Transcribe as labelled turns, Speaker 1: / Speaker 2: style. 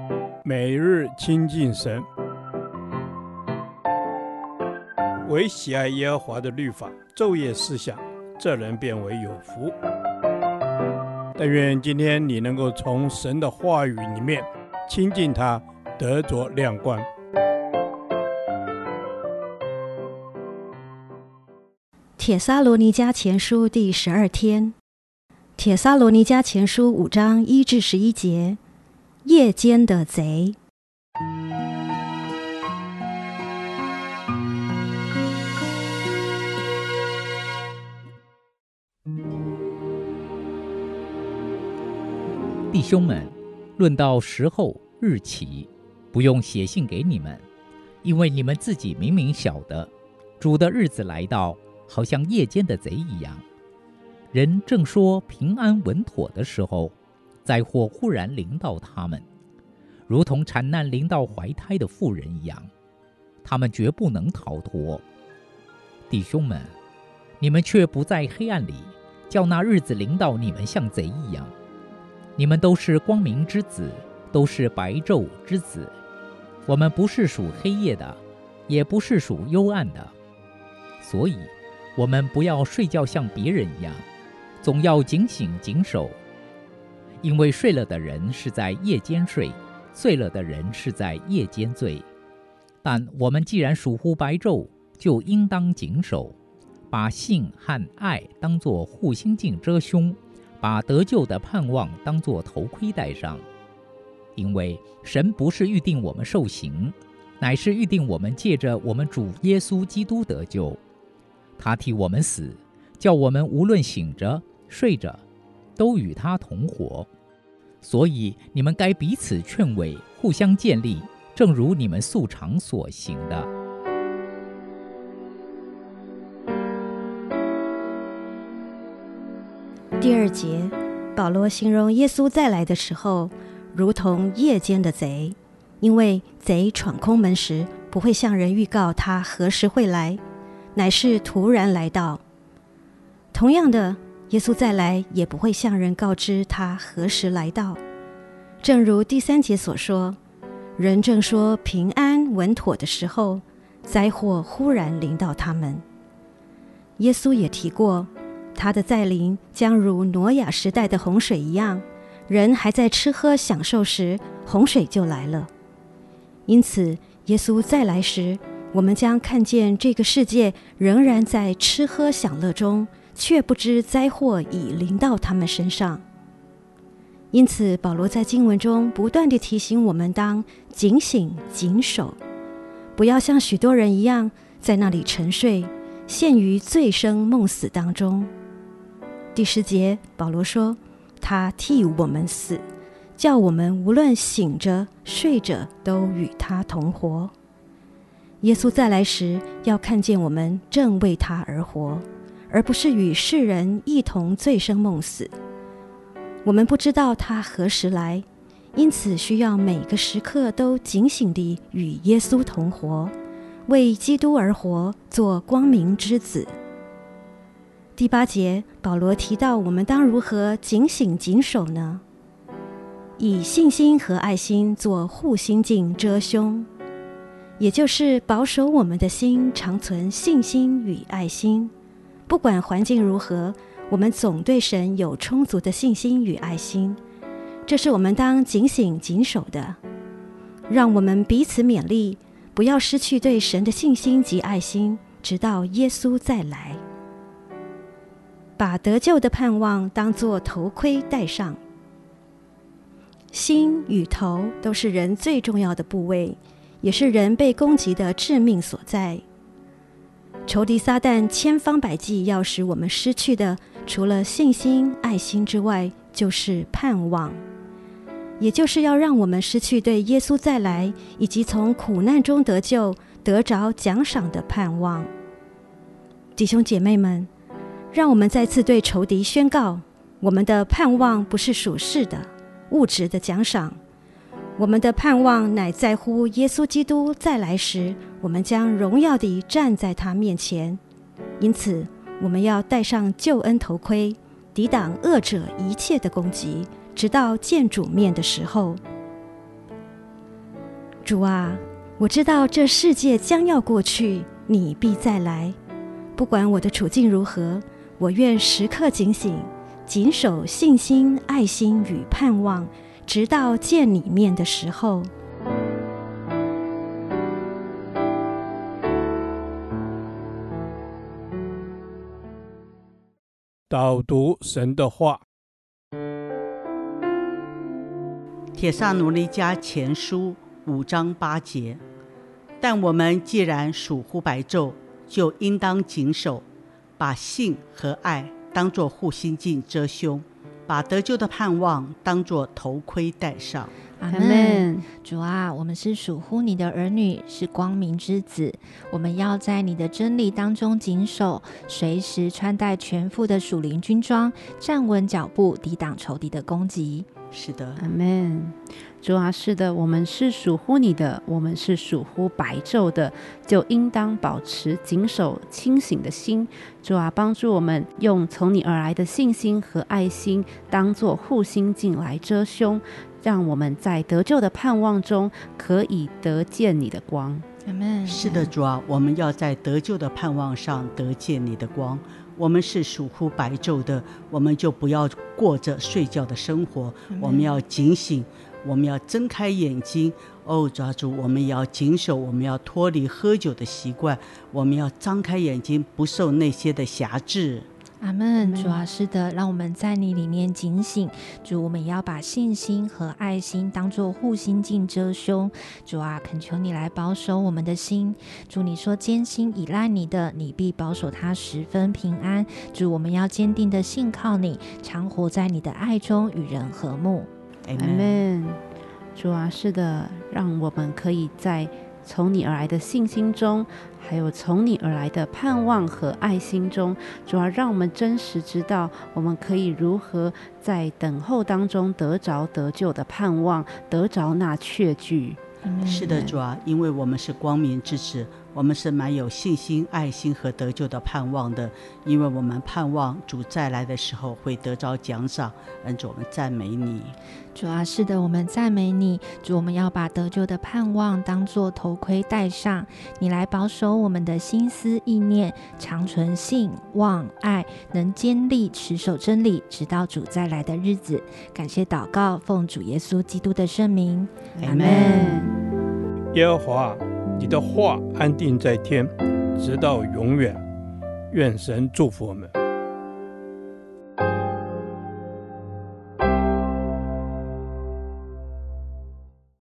Speaker 1: 每日亲近神，唯喜爱耶和华的律法，昼夜思想，这人变为有福。但愿今天你能够从神的话语里面亲近他，得着亮光。
Speaker 2: 帖撒罗尼迦前书第12天，帖撒罗尼迦前书5章1至11节，夜间的贼。
Speaker 3: 弟兄们，论到时候日期，不用写信给你们，因为你们自己明明晓得，主的日子来到，好像夜间的贼一样。人正说平安稳妥的时候，灾祸忽然临到他们，如同产难临到怀胎的妇人一样，他们绝不能逃脱。弟兄们，你们却不在黑暗里，叫那日子临到你们像贼一样。你们都是光明之子，都是白昼之子。我们不是属黑夜的，也不是属幽暗的。所以，我们不要睡觉像别人一样，总要警醒谨守。因为睡了的人是在夜间睡，醉了的人是在夜间醉。但我们既然属乎白昼，就应当谨守，把信和爱当作护心镜遮胸，把得救的盼望当作头盔戴上。因为神不是预定我们受刑，乃是预定我们借着我们主耶稣基督得救。他替我们死，叫我们无论醒着睡着，都与他同活。所以你们该彼此劝慰，互相建立，正如你们素常所行的。
Speaker 2: 第2节，保罗形容耶稣再来的时候，如同夜间的贼，因为贼闯空门时，不会向人预告他何时会来，乃是突然来到。同样的，耶稣再来也不会向人告知他何时来到。正如第3节所说，人正说平安稳妥的时候，灾祸忽然临到他们。耶稣也提过，他的再临将如挪亚时代的洪水一样，人还在吃喝享受时，洪水就来了。因此，耶稣再来时，我们将看见这个世界仍然在吃喝享乐中，却不知灾祸已临到他们身上。因此，保罗在经文中不断地提醒我们当警醒谨守，不要像许多人一样在那里沉睡，陷于醉生梦死当中。第10节，保罗说，他替我们死，叫我们无论醒着睡着都与他同活。耶稣再来时，要看见我们正为他而活，而不是与世人一同醉生梦死。我们不知道他何时来，因此需要每个时刻都警醒地与耶稣同活，为基督而活，做光明之子。第8节，保罗提到我们当如何警醒谨守呢？以信心和爱心做护心镜遮胸，也就是保守我们的心常存信心与爱心。不管环境如何，我们总对神有充足的信心与爱心，这是我们当警醒谨守的。让我们彼此勉励，不要失去对神的信心及爱心，直到耶稣再来。把得救的盼望当作头盔戴上。心与头都是人最重要的部位，也是人被攻击的致命所在。仇敌撒旦千方百计要使我们失去的，除了信心、爱心之外，就是盼望，也就是要让我们失去对耶稣再来以及从苦难中得救、得着奖赏的盼望。弟兄姐妹们，让我们再次对仇敌宣告，我们的盼望不是属世的、物质的奖赏，我们的盼望乃在乎耶稣基督再来时，我们将荣耀地站在他面前。因此，我们要戴上救恩头盔，抵挡恶者一切的攻击，直到见主面的时候。 主啊，我知道这世界将要过去，你必再来。不管我的处境如何，我愿时刻警醒，谨守信心、爱心与盼望，直到见你面的时候。
Speaker 1: 导读神的话，
Speaker 4: 帖撒罗尼迦前书5章8节，但我们既然属乎白昼，就应当谨守，把信和爱当作护心镜遮胸，把得救的盼望当作头盔戴上。
Speaker 5: 阿们。主啊，我们是属乎你的儿女，是光明之子，我们要在你的真理当中谨守，随时穿戴全副的属灵军装，站稳脚步，抵挡仇敌的攻击。
Speaker 4: 是的，
Speaker 6: 阿们。主啊，是的，我们是属乎你的，我们是属乎白昼的，就应当保持谨守清醒的心。主啊，帮助我们用从你而来的信心和爱心当作护心镜来遮胸，让我们在得救的盼望中可以得见你的光。
Speaker 4: 是的，主啊，我们要在得救的盼望上得见你的光。我们是属乎白昼的，我们就不要过着睡觉的生活，我们要警醒，我们要睁开眼睛。主啊，主，我们也要谨守，我们要脱离喝酒的习惯，我们要张开眼睛，不受那些的辖制。
Speaker 5: 阿们。主啊，是的，让我们在你里面警醒。主，我们也要把信心和爱心当作护心镜遮胸。主啊，恳求你来保守我们的心。主，你说坚心依赖你的，你必保守他十分平安。主，我们要坚定的信靠你，常活在你的爱中，与人和睦。
Speaker 6: 阿们。主啊，是的，让我们可以在从你而来的信心中，还有从你而来的盼望和爱心中，主要让我们真实知道我们可以如何在等候当中得着得救的盼望，得着那确据。
Speaker 4: 是的，主啊，因为我们是光明之子，我们是满有信心、爱心和得救的盼望的，因为我们盼望主再来的时候会得着奖赏。主，我们赞美你。
Speaker 5: 主啊，是的，我们赞美你。主，我们要把得救的盼望当作头盔戴上，你来保守我们的心思意念，长存信望爱，能坚立持守真理，直到主再来的日子。感谢祷告，奉主耶稣基督的圣名。
Speaker 4: 阿们。
Speaker 1: 耶和华，你的话安定在天，直到永远。愿神祝福我们。